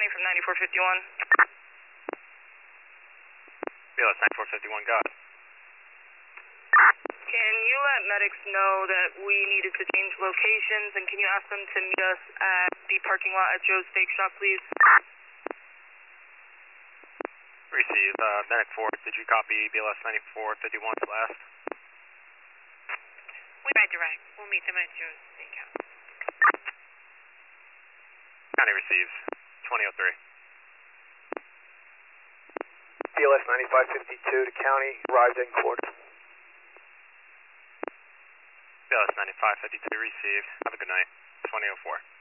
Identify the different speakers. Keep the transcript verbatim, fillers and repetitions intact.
Speaker 1: County from ninety-four fifty-one.
Speaker 2: B L S ninety-four fifty-one, got it.
Speaker 1: Can you let medics know that we needed to change locations, and can you ask them to meet us at the parking lot at Joe's Steak Shop, please?
Speaker 2: Receive. Uh, Medic four, did you copy B L S ninety-four fifty-one's last?
Speaker 3: We ride direct. We'll meet them at Joe's Steakhouse.
Speaker 2: County receives. twenty oh three.
Speaker 4: B L S ninety-five fifty-two to County, arrived in court.
Speaker 2: B L S ninety-five fifty-two received. Have a good night. twenty oh four.